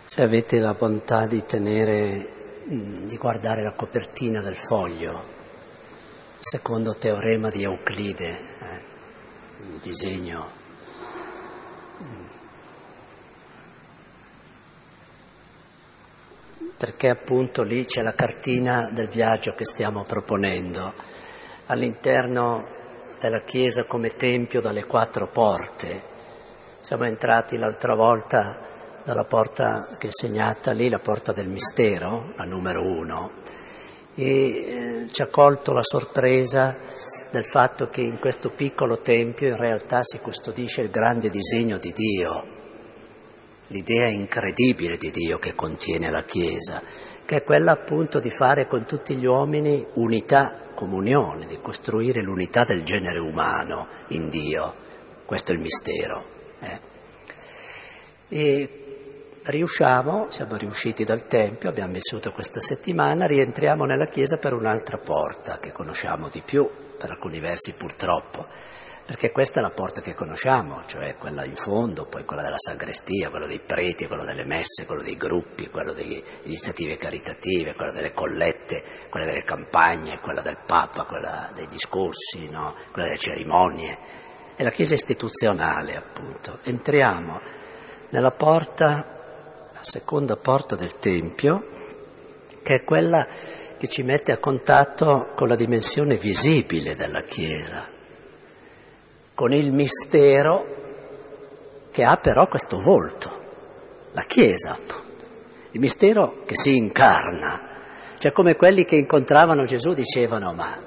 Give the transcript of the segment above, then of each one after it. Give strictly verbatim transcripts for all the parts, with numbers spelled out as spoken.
Se avete la bontà di tenere, di guardare la copertina del foglio, secondo teorema di Euclide, eh, un disegno perché appunto lì c'è la cartina del viaggio che stiamo proponendo, all'interno della chiesa come tempio dalle quattro porte. Siamo entrati l'altra volta dalla porta che è segnata lì, la porta del mistero, la numero uno, e eh, ci ha colto la sorpresa del fatto che in questo piccolo tempio in realtà si custodisce il grande disegno di Dio, l'idea incredibile di Dio che contiene la Chiesa, che è quella appunto di fare con tutti gli uomini unità, comunione, di costruire l'unità del genere umano in Dio. Questo è il mistero. Eh. E riusciamo, siamo riusciti dal Tempio, abbiamo vissuto questa settimana, rientriamo nella Chiesa per un'altra porta che conosciamo di più, per alcuni versi purtroppo, perché questa è la porta che conosciamo, cioè quella in fondo, poi quella della sagrestia, quello dei preti, quello delle messe, quello dei gruppi, quello delle iniziative caritative, quello delle collette, quella delle campagne, quella del Papa, quella dei discorsi, no? Quella delle cerimonie. È la Chiesa istituzionale, appunto. Entriamo nella porta, la seconda porta del Tempio, che è quella che ci mette a contatto con la dimensione visibile della Chiesa, con il mistero che ha però questo volto, la Chiesa, appunto. Il mistero che si incarna, cioè come quelli che incontravano Gesù dicevano, ma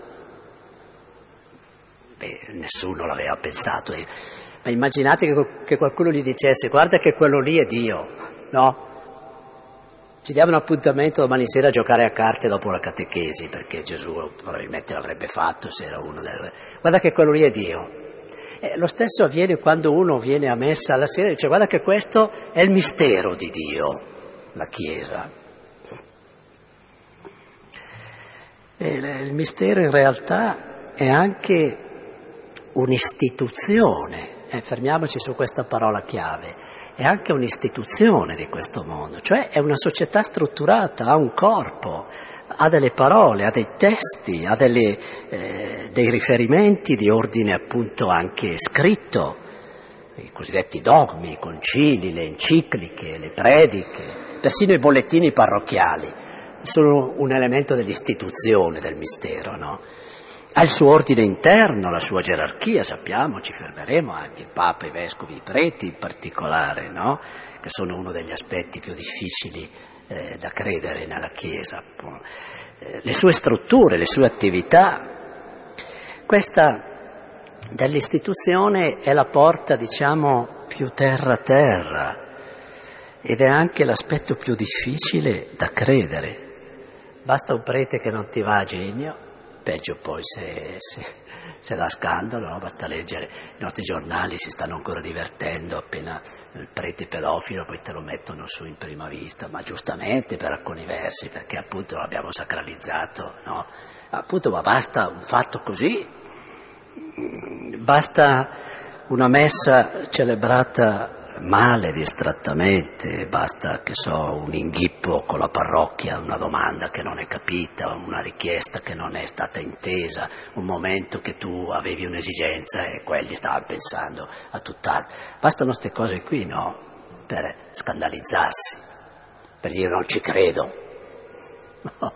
beh, nessuno l'aveva pensato, ma immaginate che, che qualcuno gli dicesse, guarda che quello lì è Dio, no? Ci diamo un appuntamento domani sera a giocare a carte dopo la catechesi, perché Gesù probabilmente l'avrebbe fatto se era uno del... Guarda che quello lì è Dio. Eh, lo stesso avviene quando uno viene a messa alla sera e dice guarda che questo è il mistero di Dio, la Chiesa. E il mistero in realtà è anche un'istituzione, eh, fermiamoci su questa parola chiave, è anche un'istituzione di questo mondo, cioè è una società strutturata, ha un corpo, ha delle parole, ha dei testi, ha delle, eh, dei riferimenti di ordine appunto anche scritto, i cosiddetti dogmi, i concili, le encicliche, le prediche, persino i bollettini parrocchiali, sono un elemento dell'istituzione del mistero, no? Ha il suo ordine interno, la sua gerarchia, sappiamo, ci fermeremo anche il Papa, i Vescovi, i Preti in particolare, no? Che sono uno degli aspetti più difficili eh, da credere nella Chiesa, eh, le sue strutture, le sue attività. Questa dell'istituzione è la porta, diciamo, più terra-terra ed è anche l'aspetto più difficile da credere. Basta un prete che non ti va a genio, peggio poi se, se, se dà scandalo, no? Basta leggere i nostri giornali, si stanno ancora divertendo, appena il prete pedofilo poi te lo mettono su in prima vista, ma giustamente per alcuni versi, perché appunto l'abbiamo sacralizzato, no? Appunto, ma basta un fatto così, basta una messa celebrata male, distrattamente, basta, che so, un inghippo con la parrocchia, una domanda che non è capita, una richiesta che non è stata intesa, un momento che tu avevi un'esigenza e quelli stavano pensando a tutt'altro. Bastano queste cose qui, no? Per scandalizzarsi, per dire non ci credo. No.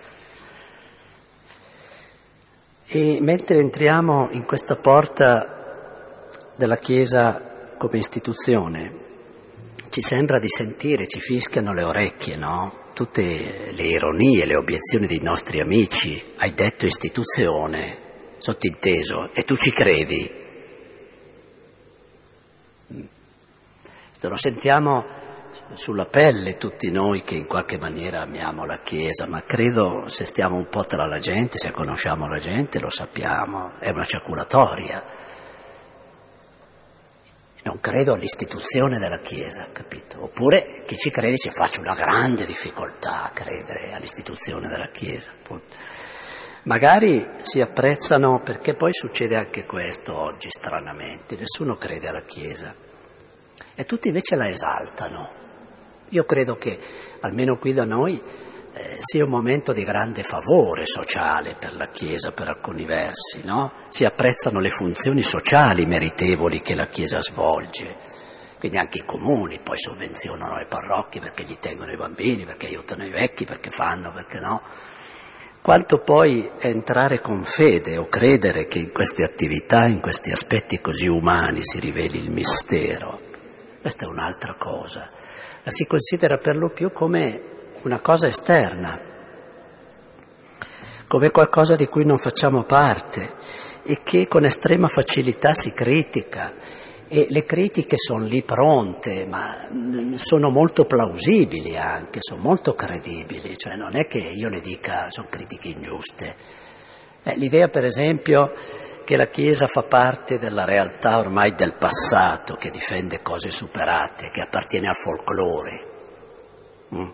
E mentre entriamo in questa porta della Chiesa come istituzione, ci sembra di sentire, ci fischiano le orecchie, no? Tutte le ironie, le obiezioni dei nostri amici. Hai detto istituzione, sottinteso, e tu ci credi? Lo sentiamo sulla pelle tutti noi che in qualche maniera amiamo la Chiesa, ma credo se stiamo un po' tra la gente, se conosciamo la gente, lo sappiamo, è una ciaculatoria. Non credo all'istituzione della Chiesa, capito? Oppure chi ci crede dice faccio una grande difficoltà a credere all'istituzione della Chiesa, appunto. Magari si apprezzano, perché poi succede anche questo oggi stranamente, nessuno crede alla Chiesa e tutti invece la esaltano. Io credo che, almeno qui da noi, eh, sia un momento di grande favore sociale per la Chiesa, per alcuni versi, no? Si apprezzano le funzioni sociali meritevoli che la Chiesa svolge, quindi anche i comuni poi sovvenzionano le parrocchie perché gli tengono i bambini, perché aiutano i vecchi, perché fanno, perché no. Quanto poi entrare con fede o credere che in queste attività, in questi aspetti così umani si riveli il mistero, questa è un'altra cosa. La si considera per lo più come una cosa esterna, come qualcosa di cui non facciamo parte e che con estrema facilità si critica. E le critiche sono lì pronte, ma sono molto plausibili anche, sono molto credibili, cioè non è che io le dica sono critiche ingiuste. Eh, l'idea per esempio che la Chiesa fa parte della realtà ormai del passato, che difende cose superate, che appartiene al folklore. Mm.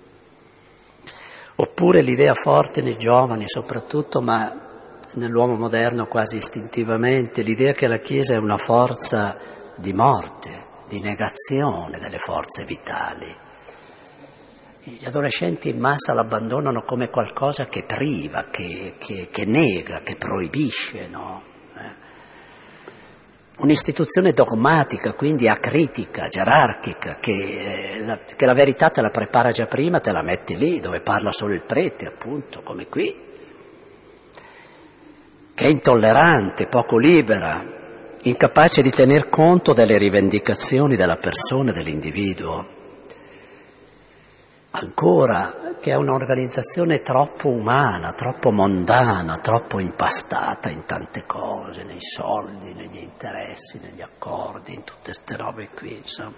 Oppure l'idea forte nei giovani soprattutto, ma nell'uomo moderno quasi istintivamente, l'idea che la Chiesa è una forza di morte, di negazione delle forze vitali. Gli adolescenti in massa l'abbandonano come qualcosa che priva, che, che, che nega, che proibisce, no? Eh. Un'istituzione dogmatica, quindi acritica, gerarchica, che, eh, la, che la verità te la prepara già prima, te la metti lì, dove parla solo il prete, appunto, come qui, che è intollerante, poco libera, incapace di tener conto delle rivendicazioni della persona e dell'individuo. Ancora, che è un'organizzazione troppo umana, troppo mondana, troppo impastata in tante cose, nei soldi, negli interessi, negli accordi, in tutte ste robe qui, insomma.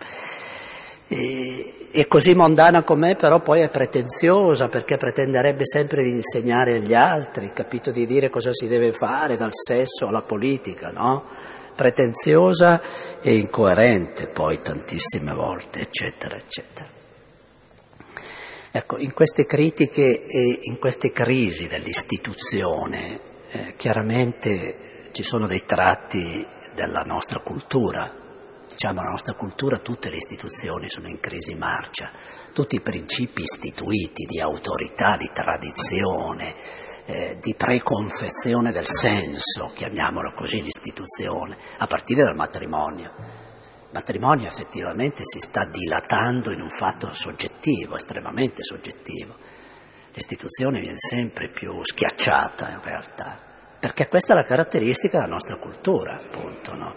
E, e così mondana com'è, però poi è pretenziosa, perché pretenderebbe sempre di insegnare agli altri, capito, di dire cosa si deve fare, dal sesso alla politica, no? Pretenziosa e incoerente poi tantissime volte, eccetera, eccetera. Ecco, in queste critiche e in queste crisi dell'istituzione, eh, chiaramente ci sono dei tratti della nostra cultura. Diciamo, la nostra cultura, tutte le istituzioni sono in crisi marcia, tutti i principi istituiti di autorità, di tradizione, eh, di preconfezione del senso, chiamiamolo così l'istituzione, a partire dal matrimonio. Il matrimonio effettivamente si sta dilatando in un fatto soggettivo, estremamente soggettivo. L'istituzione viene sempre più schiacciata in realtà, perché questa è la caratteristica della nostra cultura, appunto, no?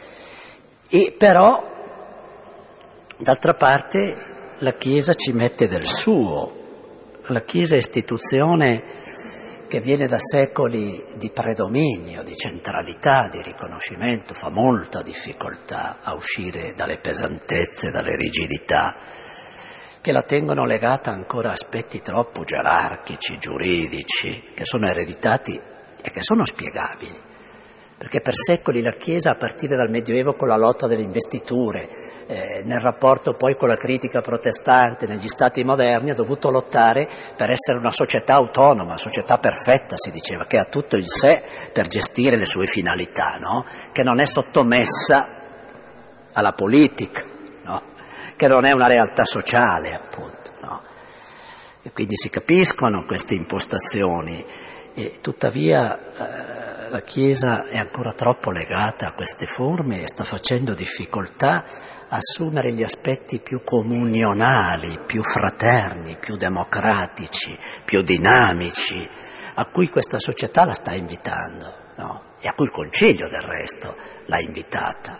E però, d'altra parte, la Chiesa ci mette del suo. La Chiesa è istituzione che viene da secoli di predominio, di centralità, di riconoscimento, fa molta difficoltà a uscire dalle pesantezze, dalle rigidità, che la tengono legata ancora a aspetti troppo gerarchici, giuridici, che sono ereditati e che sono spiegabili. Perché per secoli la Chiesa, a partire dal Medioevo con la lotta delle investiture, eh, nel rapporto poi con la critica protestante, negli stati moderni, ha dovuto lottare per essere una società autonoma, una società perfetta, si diceva, che ha tutto in sé per gestire le sue finalità, no? Che non è sottomessa alla politica, no? Che non è una realtà sociale, appunto, no? E quindi si capiscono queste impostazioni, e tuttavia eh, la Chiesa è ancora troppo legata a queste forme e sta facendo difficoltà a assumere gli aspetti più comunionali, più fraterni, più democratici, più dinamici, a cui questa società la sta invitando, no? E a cui il Concilio del resto l'ha invitata.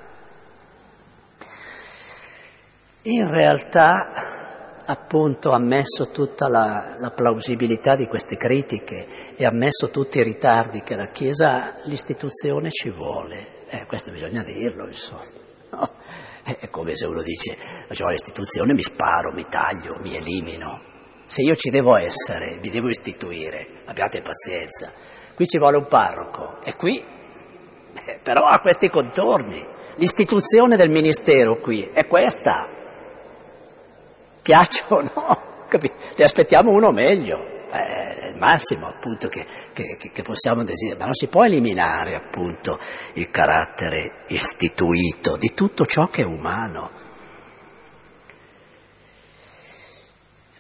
In realtà, appunto, ammesso tutta la, la plausibilità di queste critiche e ammesso tutti i ritardi che la Chiesa ha, l'istituzione ci vuole. Eh, questo bisogna dirlo, insomma. No? È come se uno dice, cioè, l'istituzione mi sparo, mi taglio, mi elimino. Se io ci devo essere, mi devo istituire, abbiate pazienza. Qui ci vuole un parroco, e qui, eh, però ha questi contorni. L'istituzione del ministero qui è questa. Piaccia o no? Capito? Ne aspettiamo uno meglio. È il massimo, appunto, che, che, che possiamo desiderare, ma non si può eliminare, appunto, il carattere istituito di tutto ciò che è umano.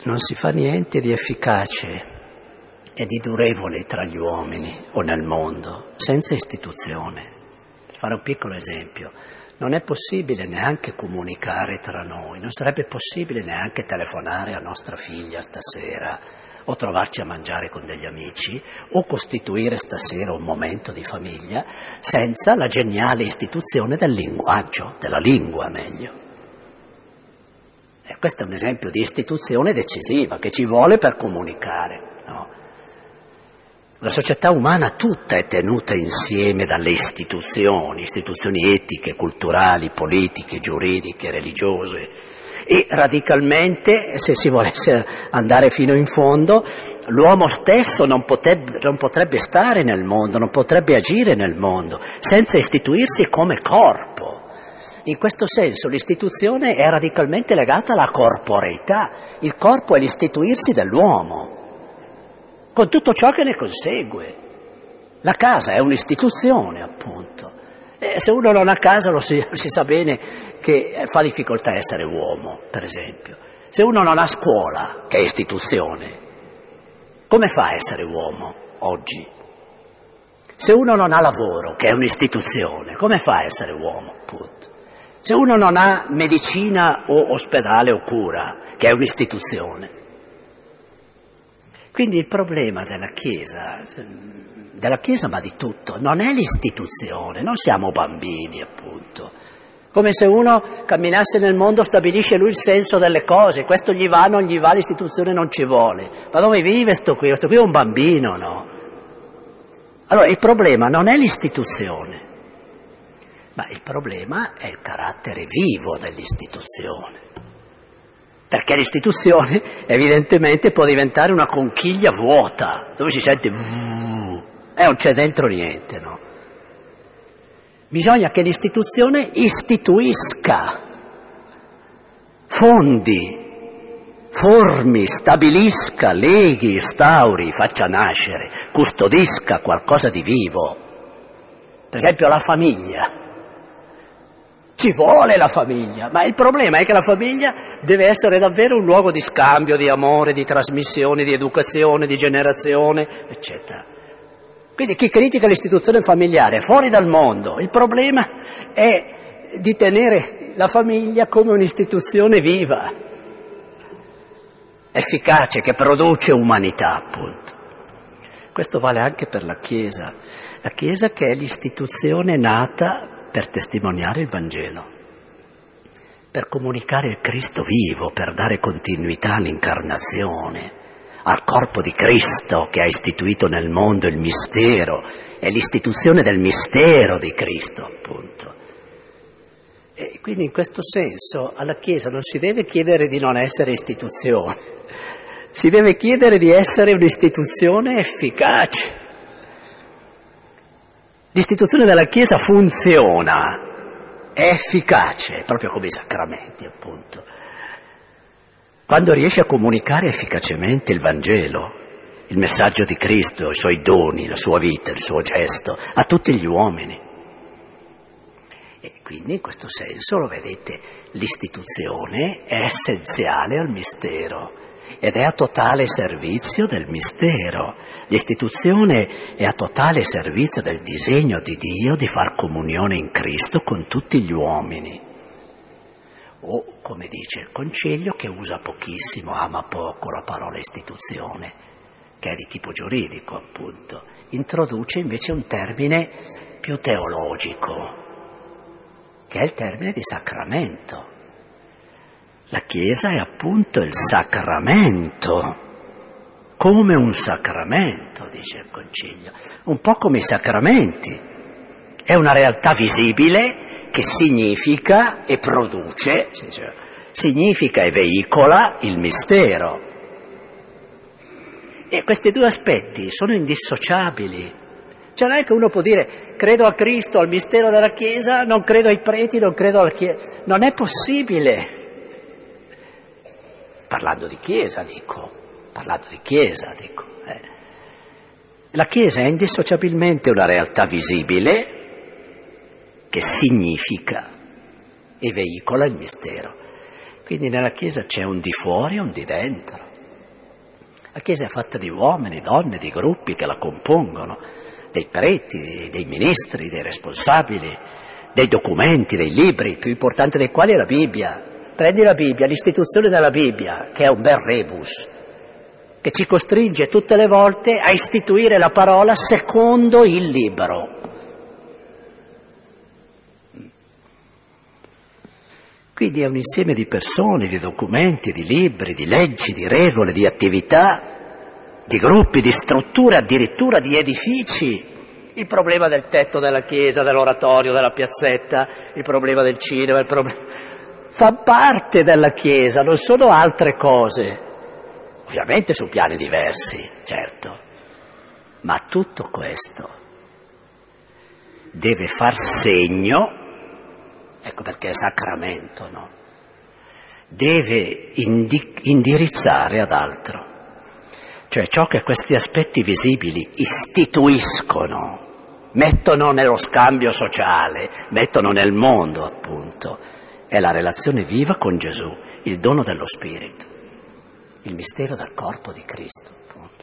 non si fa niente di efficace e di durevole tra gli uomini o nel mondo senza istituzione. Per fare un piccolo esempio, non è possibile neanche comunicare tra noi, non sarebbe possibile neanche telefonare a nostra figlia stasera o trovarci a mangiare con degli amici o costituire stasera un momento di famiglia senza la geniale istituzione del linguaggio, della lingua meglio. E questo è un esempio di istituzione decisiva che ci vuole per comunicare, no? La società umana tutta è tenuta insieme dalle istituzioni, istituzioni etiche, culturali, politiche, giuridiche, religiose. E radicalmente, se si volesse andare fino in fondo, l'uomo stesso non potrebbe, non potrebbe stare nel mondo, non potrebbe agire nel mondo, senza istituirsi come corpo. In questo senso l'istituzione è radicalmente legata alla corporeità. Il corpo è l'istituirsi dell'uomo, con tutto ciò che ne consegue. La casa è un'istituzione, appunto. E se uno non ha casa lo si, si sa bene che fa difficoltà a essere uomo, per esempio. Se uno non ha scuola, che è istituzione, come fa a essere uomo oggi? Se uno non ha lavoro, che è un'istituzione, come fa a essere uomo, appunto? Se uno non ha medicina o ospedale o cura, che è un'istituzione. Quindi il problema della Chiesa, della Chiesa ma di tutto, non è l'istituzione, non siamo bambini appunto. Come se uno camminasse nel mondo, stabilisce lui il senso delle cose, questo gli va, non gli va, l'istituzione non ci vuole. Ma dove vive sto qui? Sto qui è un bambino, no? Allora il problema non è l'istituzione, ma il problema è il carattere vivo dell'istituzione. Perché l'istituzione evidentemente può diventare una conchiglia vuota, dove si sente e non c'è dentro niente, no? Bisogna che l'istituzione istituisca, fondi, formi, stabilisca, leghi, instauri, faccia nascere, custodisca qualcosa di vivo. Per esempio la famiglia. Ci vuole la famiglia, ma il problema è che la famiglia deve essere davvero un luogo di scambio, di amore, di trasmissione, di educazione, di generazione, eccetera. Quindi chi critica l'istituzione familiare è fuori dal mondo. Il problema è di tenere la famiglia come un'istituzione viva, efficace, che produce umanità, appunto. Questo vale anche per la Chiesa. La Chiesa che è l'istituzione nata per testimoniare il Vangelo, per comunicare il Cristo vivo, per dare continuità all'incarnazione, al corpo di Cristo che ha istituito nel mondo il mistero, è l'istituzione del mistero di Cristo, appunto. E quindi in questo senso alla Chiesa non si deve chiedere di non essere istituzione, si deve chiedere di essere un'istituzione efficace. L'istituzione della Chiesa funziona, è efficace, proprio come i sacramenti, appunto. Quando riesce a comunicare efficacemente il Vangelo, il messaggio di Cristo, i suoi doni, la sua vita, il suo gesto, a tutti gli uomini. E quindi in questo senso, lo vedete, l'istituzione è essenziale al mistero ed è a totale servizio del mistero. L'istituzione è a totale servizio del disegno di Dio di far comunione in Cristo con tutti gli uomini. O, come dice il Concilio, che usa pochissimo, ama poco la parola istituzione, che è di tipo giuridico, appunto, introduce invece un termine più teologico, che è il termine di sacramento. La Chiesa è appunto il sacramento, come un sacramento, dice il Concilio, un po' come i sacramenti. È una realtà visibile che significa e produce, significa e veicola il mistero. E questi due aspetti sono indissociabili. Cioè non è che uno può dire credo a Cristo, al mistero della Chiesa, non credo ai preti, non credo alla Chiesa. Non è possibile. Parlando di Chiesa, dico. Parlando di Chiesa, dico. Eh. La Chiesa è indissociabilmente una realtà visibile che significa e veicola il mistero. Quindi nella Chiesa c'è un di fuori e un di dentro. La Chiesa è fatta di uomini, donne, di gruppi che la compongono, dei preti, dei ministri, dei responsabili, dei documenti, dei libri, il più importante dei quali è la Bibbia. Prendi la Bibbia, l'istituzione della Bibbia, che è un bel rebus, che ci costringe tutte le volte a istituire la parola secondo il libro. Quindi è un insieme di persone, di documenti, di libri, di leggi, di regole, di attività, di gruppi, di strutture, addirittura di edifici. Il problema del tetto della chiesa, dell'oratorio, della piazzetta, il problema del cinema, il problema... fa parte della Chiesa, non sono altre cose. Ovviamente su piani diversi, certo, ma tutto questo deve far segno, ecco perché è sacramento, no? Deve indi- indirizzare ad altro, cioè ciò che questi aspetti visibili istituiscono, mettono nello scambio sociale, mettono nel mondo, appunto, è la relazione viva con Gesù, il dono dello Spirito. Il mistero del corpo di Cristo, appunto.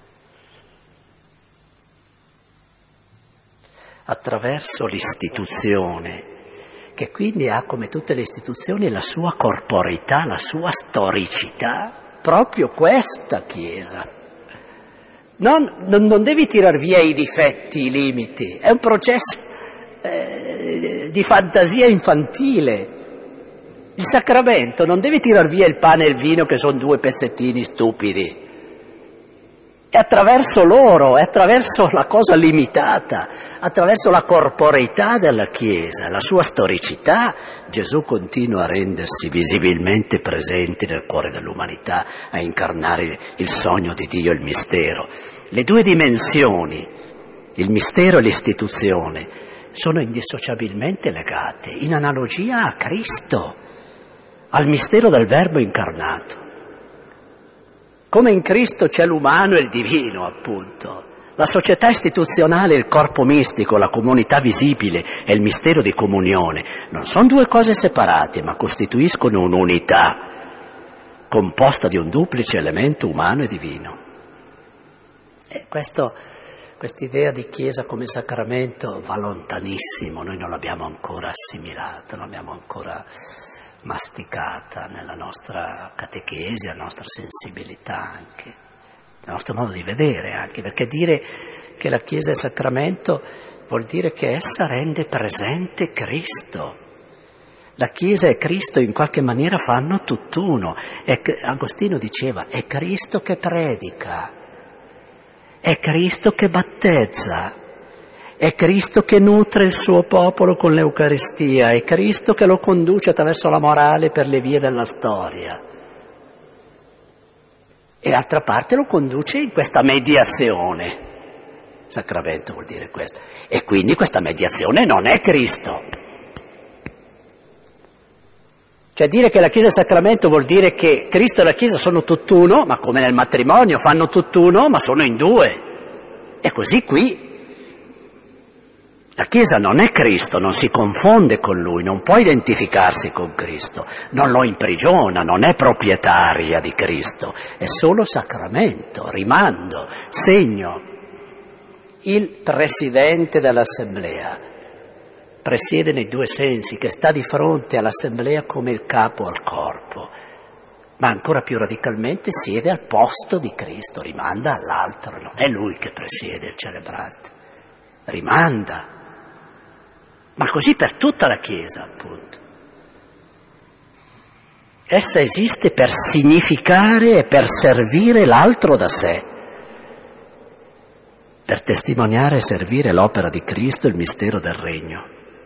Attraverso l'istituzione, che quindi ha come tutte le istituzioni la sua corporeità, la sua storicità, proprio questa Chiesa. Non, non, non devi tirar via i difetti, i limiti, è un processo eh, di fantasia infantile. Il sacramento non deve tirar via il pane e il vino che sono due pezzettini stupidi. È attraverso loro, è attraverso la cosa limitata, attraverso la corporeità della Chiesa, la sua storicità, Gesù continua a rendersi visibilmente presente nel cuore dell'umanità, a incarnare il sogno di Dio, il mistero. Le due dimensioni, il mistero e l'istituzione, sono indissociabilmente legate, in analogia a Cristo, al mistero del Verbo incarnato. Come in Cristo c'è l'umano e il divino, appunto, la società istituzionale, il corpo mistico, la comunità visibile e il mistero di comunione non sono due cose separate, ma costituiscono un'unità composta di un duplice elemento umano e divino. E questo, quest'idea di Chiesa come sacramento va lontanissimo, noi non l'abbiamo ancora assimilata, non l'abbiamo ancora masticata nella nostra catechesi, nella nostra sensibilità anche, nel nostro modo di vedere anche, perché dire che la Chiesa è sacramento vuol dire che essa rende presente Cristo. La Chiesa e Cristo in qualche maniera fanno tutt'uno. E Agostino diceva, è Cristo che predica, è Cristo che battezza, è Cristo che nutre il suo popolo con l'Eucaristia, è Cristo che lo conduce attraverso la morale per le vie della storia. E d'altra parte lo conduce in questa mediazione. Sacramento vuol dire questo. E quindi questa mediazione non è Cristo. Cioè dire che la Chiesa è sacramento vuol dire che Cristo e la Chiesa sono tutt'uno, ma come nel matrimonio fanno tutt'uno, ma sono in due. E così qui. La Chiesa non è Cristo, non si confonde con Lui, non può identificarsi con Cristo, non lo imprigiona, non è proprietaria di Cristo, è solo sacramento, rimando, segno. Il presidente dell'assemblea presiede nei due sensi, che sta di fronte all'assemblea come il capo al corpo, ma ancora più radicalmente siede al posto di Cristo, rimanda all'altro, non è Lui che presiede il celebrante, rimanda. Ma così per tutta la Chiesa, appunto. Essa esiste per significare e per servire l'altro da sé, per testimoniare e servire l'opera di Cristo, il mistero del Regno.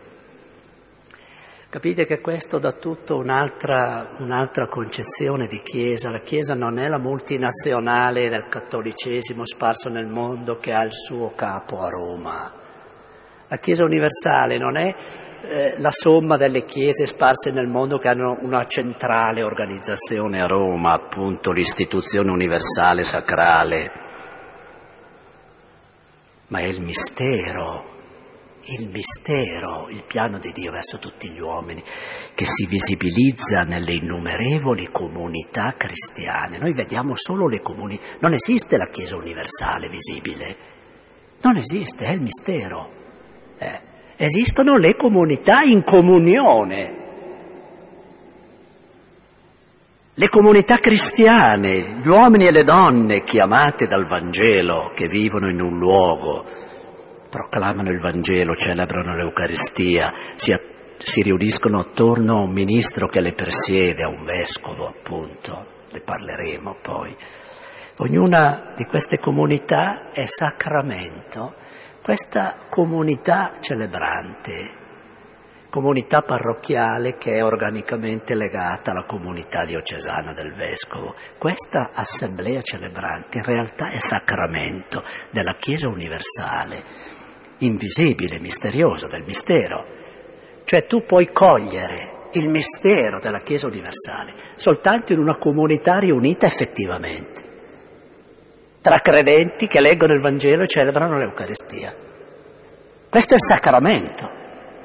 Capite che questo dà tutto un'altra, un'altra concezione di Chiesa. La Chiesa non è la multinazionale del cattolicesimo sparso nel mondo che ha il suo capo a Roma. La Chiesa universale non è eh, la somma delle chiese sparse nel mondo che hanno una centrale organizzazione a Roma, appunto l'istituzione universale sacrale, ma è il mistero il mistero, il piano di Dio verso tutti gli uomini, che si visibilizza nelle innumerevoli comunità cristiane. Noi vediamo solo le comunità, non esiste la Chiesa universale visibile, non esiste, è il mistero. Eh, esistono le comunità in comunione, le comunità cristiane, gli uomini e le donne chiamate dal Vangelo, che vivono in un luogo, proclamano il Vangelo, celebrano l'Eucaristia, si, si riuniscono attorno a un ministro che le presiede, a un vescovo appunto, ne parleremo poi. Ognuna di queste comunità è sacramento, questa comunità celebrante, comunità parrocchiale che è organicamente legata alla comunità diocesana del vescovo. Questa assemblea celebrante in realtà è sacramento della Chiesa universale, invisibile, misterioso, del mistero. Cioè tu puoi cogliere il mistero della Chiesa universale soltanto in una comunità riunita effettivamente, tra credenti che leggono il Vangelo e celebrano l'Eucaristia. Questo è il sacramento.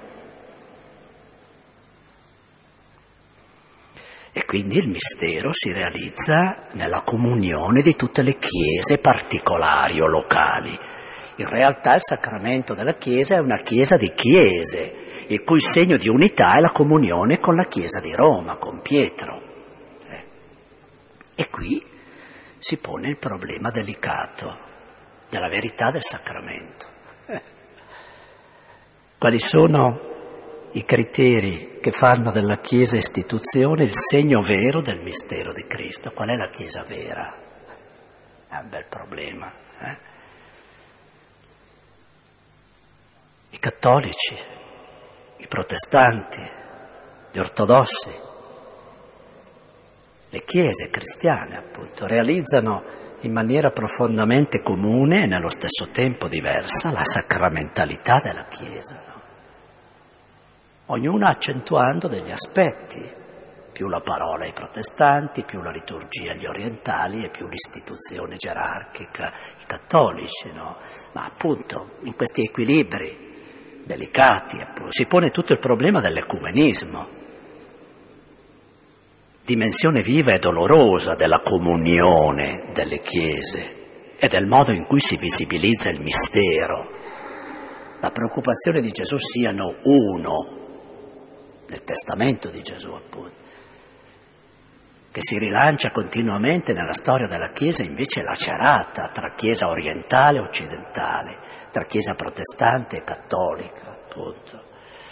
E quindi il mistero si realizza nella comunione di tutte le chiese particolari o locali. In realtà il sacramento della Chiesa è una chiesa di chiese, il cui segno di unità è la comunione con la Chiesa di Roma, con Pietro. Eh. E qui si pone il problema delicato della verità del sacramento. Eh. Quali sono i criteri che fanno della Chiesa istituzione il segno vero del mistero di Cristo? Qual è la Chiesa vera? È un bel problema. Eh? I cattolici, i protestanti, gli ortodossi, le chiese cristiane appunto realizzano in maniera profondamente comune e nello stesso tempo diversa la sacramentalità della Chiesa. Ognuna accentuando degli aspetti, più la parola ai protestanti, più la liturgia agli orientali e più l'istituzione gerarchica, i cattolici, no? Ma appunto in questi equilibri delicati appunto, si pone tutto il problema dell'ecumenismo, dimensione viva e dolorosa della comunione delle chiese e del modo in cui si visibilizza il mistero. La preoccupazione di Gesù siano uno, nel testamento di Gesù appunto, che si rilancia continuamente nella storia della Chiesa invece lacerata tra Chiesa orientale e occidentale, tra Chiesa protestante e cattolica appunto.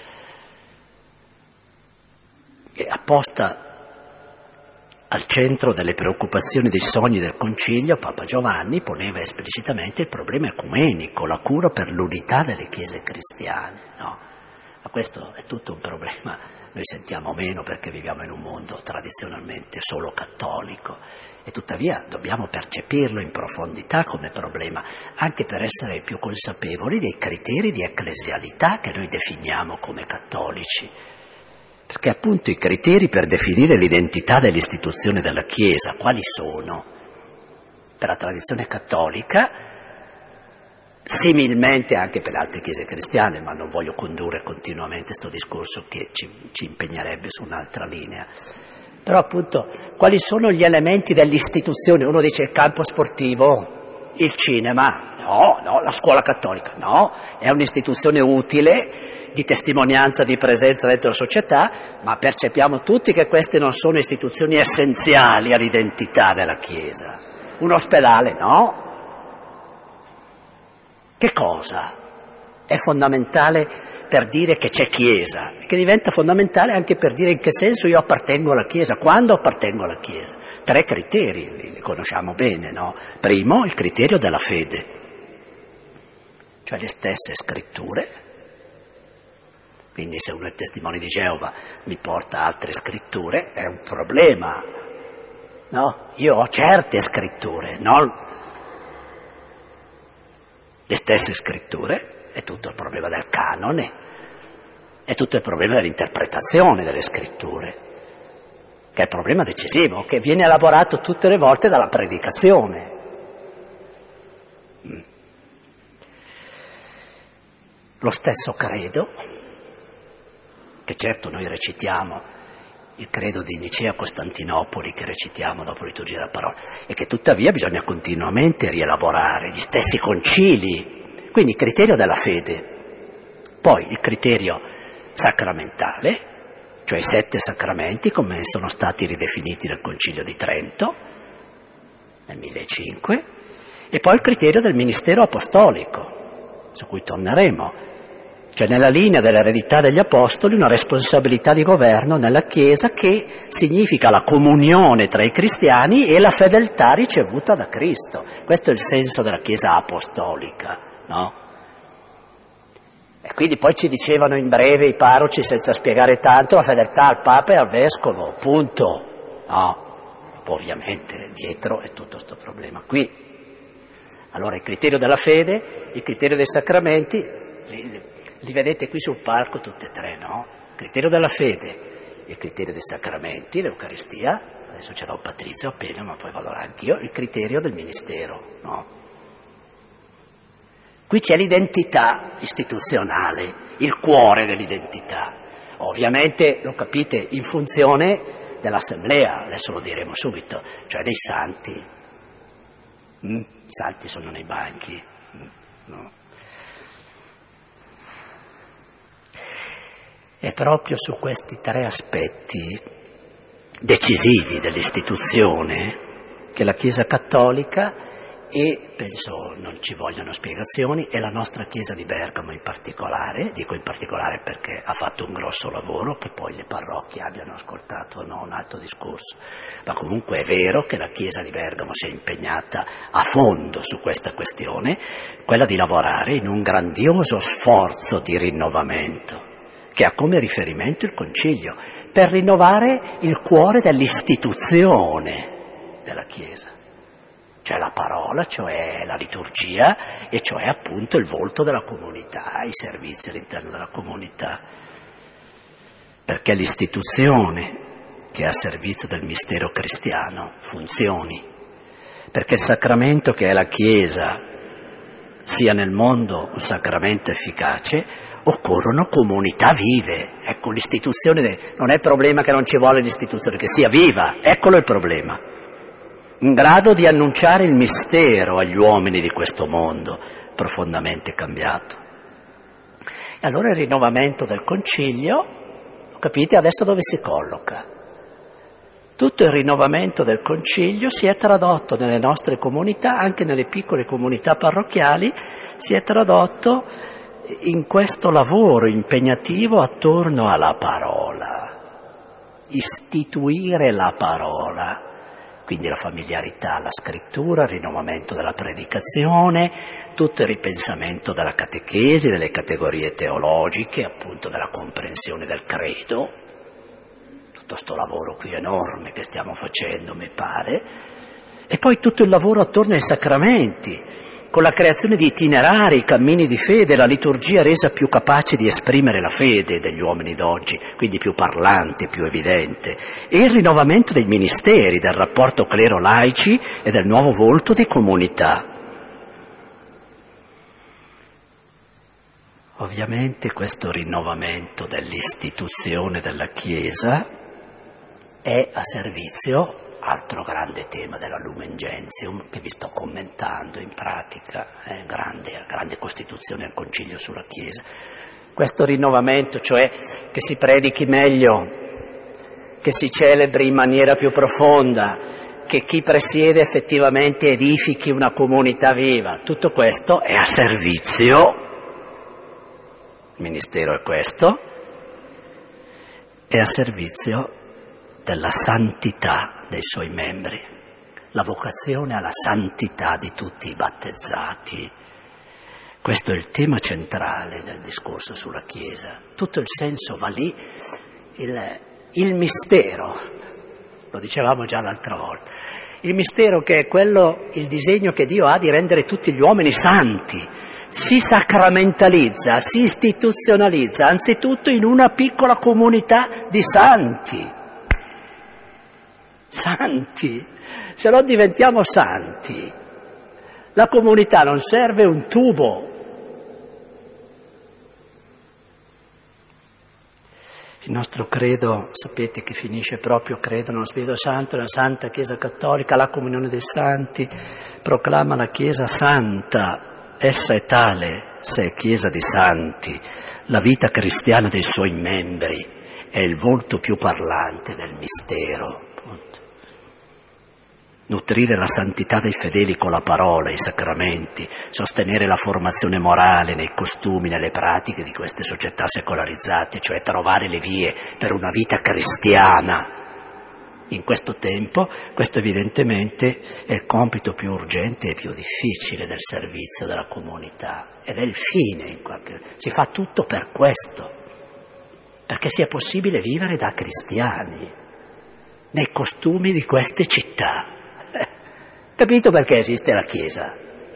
E apposta al centro delle preoccupazioni dei sogni del Concilio, Papa Giovanni poneva esplicitamente il problema ecumenico, la cura per l'unità delle chiese cristiane, no? Ma questo è tutto un problema, noi sentiamo meno perché viviamo in un mondo tradizionalmente solo cattolico e tuttavia dobbiamo percepirlo in profondità come problema, anche per essere più consapevoli dei criteri di ecclesialità che noi definiamo come cattolici. Perché appunto i criteri per definire l'identità dell'istituzione della Chiesa, quali sono? Per la tradizione cattolica, similmente anche per le altre chiese cristiane, ma non voglio condurre continuamente questo discorso che ci, ci impegnerebbe su un'altra linea. Però appunto, quali sono gli elementi dell'istituzione? Uno dice il campo sportivo, il cinema, no, no, la scuola cattolica, no, è un'istituzione utile, di testimonianza, di presenza dentro la società, ma percepiamo tutti che queste non sono istituzioni essenziali all'identità della Chiesa. Un ospedale, no? Che cosa è fondamentale per dire che c'è Chiesa? E che diventa fondamentale anche per dire in che senso io appartengo alla Chiesa, quando appartengo alla Chiesa. Tre criteri, li, li conosciamo bene, no? Primo, il criterio della fede, cioè le stesse scritture. Quindi se uno è testimone di Geova mi porta altre scritture, è un problema, no? Io ho certe scritture, no? Le stesse scritture, è tutto il problema del canone, è tutto il problema dell'interpretazione delle scritture, che è il problema decisivo, che viene elaborato tutte le volte dalla predicazione. lo stesso credo, che certo noi recitiamo, il credo di Nicea Costantinopoli che recitiamo dopo la liturgia della parola, e che tuttavia bisogna continuamente rielaborare, gli stessi concili, quindi il criterio della fede, poi il criterio sacramentale, cioè i sette sacramenti come sono stati ridefiniti nel Concilio di Trento nel millecinquecento, e poi il criterio del ministero apostolico, su cui torneremo. Cioè nella linea dell'eredità degli apostoli una responsabilità di governo nella Chiesa che significa la comunione tra i cristiani e la fedeltà ricevuta da Cristo. Questo è il senso della Chiesa apostolica, no? E quindi poi ci dicevano in breve i parroci, senza spiegare tanto, la fedeltà al Papa e al Vescovo, punto. No, ovviamente dietro è tutto questo problema qui. Allora il criterio della fede, il criterio dei sacramenti, li, li vedete qui sul palco tutte e tre, no? Il criterio della fede, il criterio dei sacramenti, l'Eucaristia, adesso ce l'ho Patrizio appena, ma poi vado là anch'io, il criterio del ministero, no? Qui c'è l'identità istituzionale, il cuore dell'identità. Ovviamente, lo capite, in funzione dell'assemblea, adesso lo diremo subito, cioè dei santi. Mm? I santi sono nei banchi. Mm? No. È proprio su questi tre aspetti decisivi dell'istituzione che la Chiesa Cattolica, e penso non ci vogliono spiegazioni, e la nostra Chiesa di Bergamo in particolare, dico in particolare perché ha fatto un grosso lavoro, che poi le parrocchie abbiano ascoltato, no, un altro discorso, ma comunque è vero che la Chiesa di Bergamo si è impegnata a fondo su questa questione, quella di lavorare in un grandioso sforzo di rinnovamento, che ha come riferimento il Concilio, per rinnovare il cuore dell'istituzione della Chiesa. Cioè la parola, cioè la liturgia, e cioè appunto il volto della comunità, i servizi all'interno della comunità. Perché l'istituzione che è a servizio del mistero cristiano funzioni, perché il sacramento che è la Chiesa sia nel mondo un sacramento efficace, occorrono comunità vive. Ecco, l'istituzione non è il problema che non ci vuole l'istituzione, che sia viva, eccolo il problema. In grado di annunciare il mistero agli uomini di questo mondo profondamente cambiato. E allora il rinnovamento del Concilio, capite adesso dove si colloca? Tutto il rinnovamento del Concilio si è tradotto nelle nostre comunità, anche nelle piccole comunità parrocchiali, si è tradotto in questo lavoro impegnativo attorno alla parola, istituire la parola. Quindi la familiarità, la scrittura, il rinnovamento della predicazione, tutto il ripensamento della catechesi, delle categorie teologiche, appunto della comprensione del credo, tutto sto lavoro qui enorme che stiamo facendo, mi pare, e poi tutto il lavoro attorno ai sacramenti, con la creazione di itinerari, cammini di fede, la liturgia resa più capace di esprimere la fede degli uomini d'oggi, quindi più parlante, più evidente, e il rinnovamento dei ministeri, del rapporto clero-laici e del nuovo volto di comunità. Ovviamente questo rinnovamento dell'istituzione della Chiesa è a servizio, altro grande tema della Lumen Gentium, che vi sto commentando in pratica, è grande, grande costituzione al Concilio sulla Chiesa. Questo rinnovamento, cioè che si predichi meglio, che si celebri in maniera più profonda, che chi presiede effettivamente edifichi una comunità viva, tutto questo è a servizio, il ministero è questo, è a servizio della santità dei suoi membri, la vocazione alla santità di tutti i battezzati. Questo è il tema centrale del discorso sulla Chiesa. Tutto il senso va lì, il, il mistero, lo dicevamo già l'altra volta, il mistero che è quello, il disegno che Dio ha di rendere tutti gli uomini santi, si sacramentalizza, si istituzionalizza, anzitutto in una piccola comunità di santi. Santi, se no diventiamo santi. La comunità non serve un tubo, Il nostro credo, sapete che finisce proprio credo nello Spirito Santo, nella Santa Chiesa Cattolica, la comunione dei santi, proclama la Chiesa santa, essa è tale, se è Chiesa di santi, la vita cristiana dei suoi membri è il volto più parlante del mistero. Nutrire la santità dei fedeli con la parola, i sacramenti, sostenere la formazione morale nei costumi, nelle pratiche di queste società secolarizzate, cioè trovare le vie per una vita cristiana in questo tempo, questo evidentemente è il compito più urgente e più difficile del servizio della comunità ed è il fine, in qualche... si fa tutto per questo, perché sia possibile vivere da cristiani nei costumi di queste città. Capito perché esiste la Chiesa?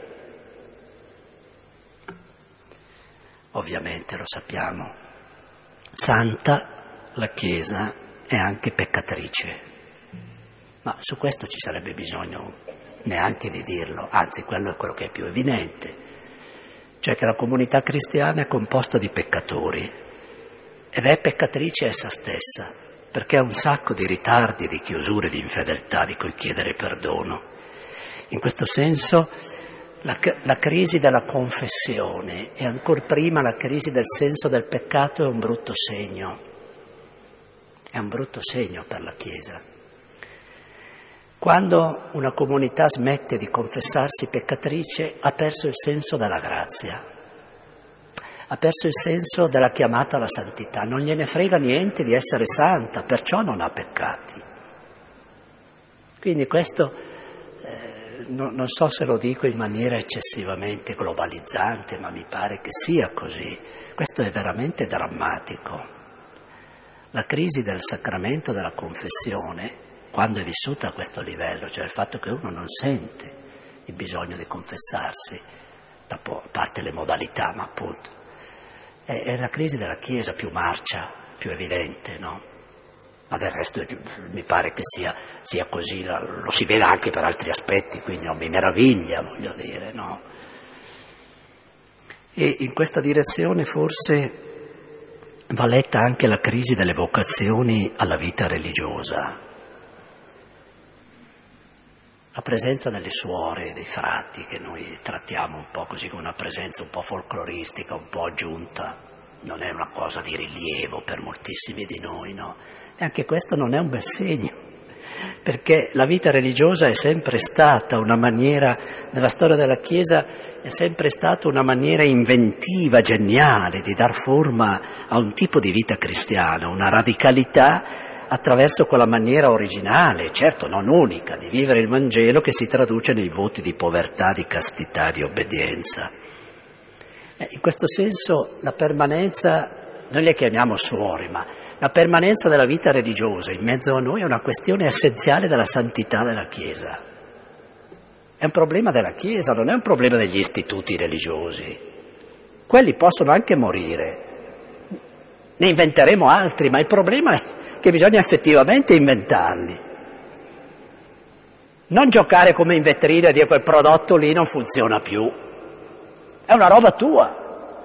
Ovviamente lo sappiamo. Santa la Chiesa è anche peccatrice, ma su questo ci sarebbe bisogno neanche di dirlo, anzi quello è quello che è più evidente, cioè che la comunità cristiana è composta di peccatori ed è peccatrice essa stessa, perché ha un sacco di ritardi, di chiusure, di infedeltà di cui chiedere perdono. In questo senso la, la crisi della confessione e ancor prima la crisi del senso del peccato è un brutto segno, è un brutto segno per la Chiesa. Quando una comunità smette di confessarsi peccatrice ha perso il senso della grazia, ha perso il senso della chiamata alla santità, non gliene frega niente di essere santa, perciò non ha peccati. Quindi questo... No, non so se lo dico in maniera eccessivamente globalizzante, ma mi pare che sia così. Questo è veramente drammatico. La crisi del sacramento della confessione, quando è vissuta a questo livello, cioè il fatto che uno non sente il bisogno di confessarsi, a parte le modalità, ma appunto, è, è la crisi della Chiesa più marcia, più evidente, no? Ma del resto mi pare che sia, sia così, lo si vede anche per altri aspetti, quindi non mi meraviglia, voglio dire, no? E in questa direzione forse va letta anche la crisi delle vocazioni alla vita religiosa. La presenza delle suore e dei frati, che noi trattiamo un po' così come una presenza un po' folcloristica, un po' aggiunta, non è una cosa di rilievo per moltissimi di noi, no? E anche questo non è un bel segno, perché la vita religiosa è sempre stata una maniera, nella storia della Chiesa, è sempre stata una maniera inventiva, geniale, di dar forma a un tipo di vita cristiana, una radicalità attraverso quella maniera originale, certo non unica, di vivere il Vangelo che si traduce nei voti di povertà, di castità, di obbedienza. In questo senso la permanenza, noi le chiamiamo suore, ma la permanenza della vita religiosa in mezzo a noi è una questione essenziale della santità della Chiesa. È un problema della Chiesa, non è un problema degli istituti religiosi. Quelli possono anche morire. Ne inventeremo altri, ma il problema è che bisogna effettivamente inventarli. Non giocare come in vetrina e dire quel prodotto lì non funziona più. È una roba tua.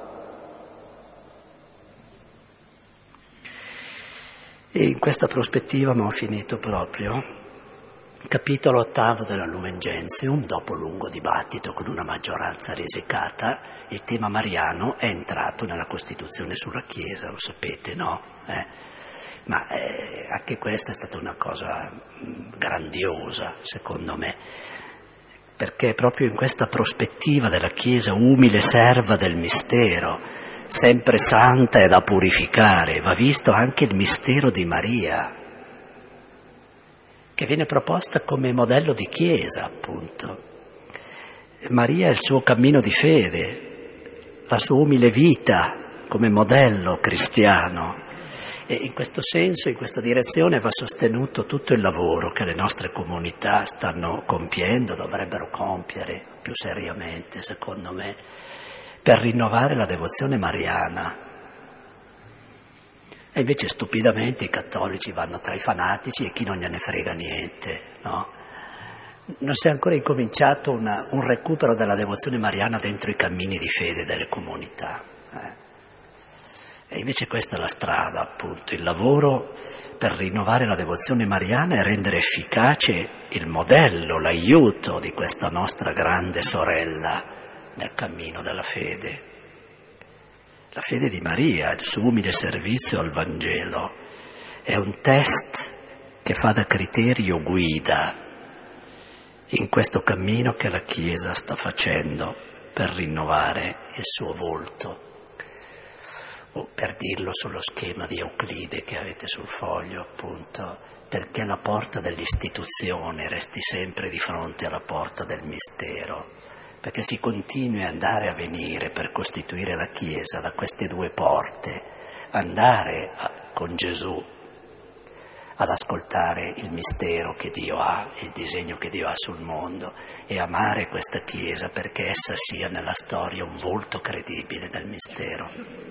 E in questa prospettiva, ma ho finito proprio, capitolo ottavo della Lumen Gentium, dopo lungo dibattito con una maggioranza risicata, il tema mariano è entrato nella Costituzione sulla Chiesa, lo sapete, no? Eh? Ma eh, anche questa è stata una cosa grandiosa, secondo me, perché proprio in questa prospettiva della Chiesa umile serva del mistero, sempre santa e da purificare, va visto anche il mistero di Maria, che viene proposta come modello di Chiesa, appunto. Maria è il suo cammino di fede, la sua umile vita come modello cristiano. E in questo senso, in questa direzione va sostenuto tutto il lavoro che le nostre comunità stanno compiendo, dovrebbero compiere più seriamente, secondo me, per rinnovare la devozione mariana. E invece stupidamente i cattolici vanno tra i fanatici e chi non gliene frega niente, no? Non si è ancora incominciato una, un recupero della devozione mariana dentro i cammini di fede delle comunità. Eh. E invece questa è la strada, appunto, il lavoro per rinnovare la devozione mariana e rendere efficace il modello, l'aiuto di questa nostra grande sorella nel cammino della fede. La fede di Maria, il suo umile servizio al Vangelo, è un test che fa da criterio guida in questo cammino che la Chiesa sta facendo per rinnovare il suo volto. O per dirlo sullo schema di Euclide che avete sul foglio, appunto, perché la porta dell'istituzione resti sempre di fronte alla porta del mistero, perché si continui ad andare a venire per costituire la Chiesa da queste due porte, andare a, con Gesù ad ascoltare il mistero che Dio ha, il disegno che Dio ha sul mondo, e amare questa Chiesa perché essa sia nella storia un volto credibile del mistero.